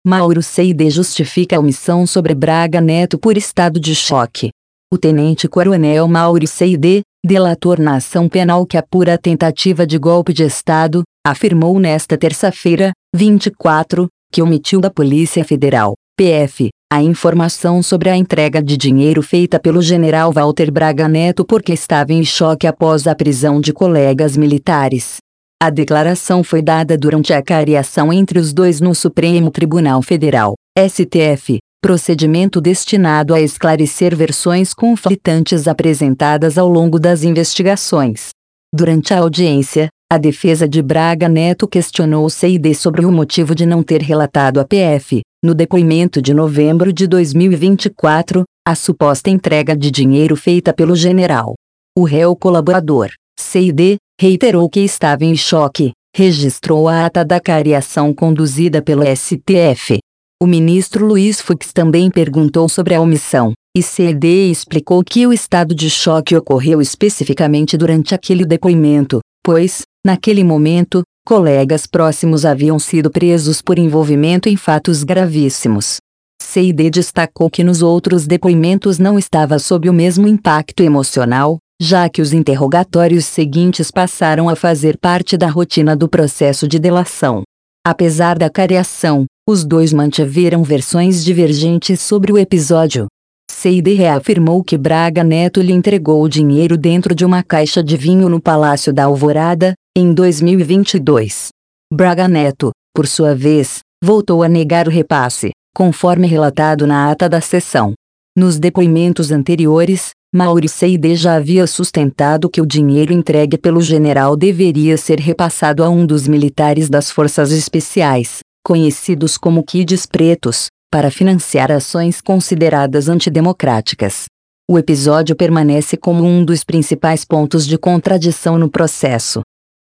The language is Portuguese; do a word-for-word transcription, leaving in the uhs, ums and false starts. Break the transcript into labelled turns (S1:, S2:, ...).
S1: Mauro C D justifica a omissão sobre Braga Neto por estado de choque. O tenente-coronel Mauro C D, delator na ação penal que apura a tentativa de golpe de Estado, afirmou nesta terça-feira, vinte e quatro, que omitiu da Polícia Federal, P F, a informação sobre a entrega de dinheiro feita pelo general Walter Braga Neto porque estava em choque após a prisão de colegas militares. A declaração foi dada durante a cariação entre os dois no Supremo Tribunal Federal, S T F, procedimento destinado a esclarecer versões conflitantes apresentadas ao longo das investigações. Durante a audiência, a defesa de Braga Neto questionou C D sobre o motivo de não ter relatado à P F, no depoimento de novembro de dois mil e vinte e quatro, a suposta entrega de dinheiro feita pelo general. O réu colaborador, C D, reiterou que estava em choque, registrou a ata da cariação conduzida pelo S T F. O ministro Luiz Fux também perguntou sobre a omissão, e C D explicou que o estado de choque ocorreu especificamente durante aquele depoimento, pois, naquele momento, colegas próximos haviam sido presos por envolvimento em fatos gravíssimos. C D destacou que nos outros depoimentos não estava sob o mesmo impacto emocional, já que os interrogatórios seguintes passaram a fazer parte da rotina do processo de delação. Apesar da cariação, os dois mantiveram versões divergentes sobre o episódio. C D reafirmou que Braga Neto lhe entregou o dinheiro dentro de uma caixa de vinho no Palácio da Alvorada, em dois mil e vinte e dois. Braga Neto, por sua vez, voltou a negar o repasse, conforme relatado na ata da sessão. Nos depoimentos anteriores, Mauro C D já havia sustentado que o dinheiro entregue pelo general deveria ser repassado a um dos militares das Forças Especiais, conhecidos como Kids Pretos, para financiar ações consideradas antidemocráticas. O episódio permanece como um dos principais pontos de contradição no processo.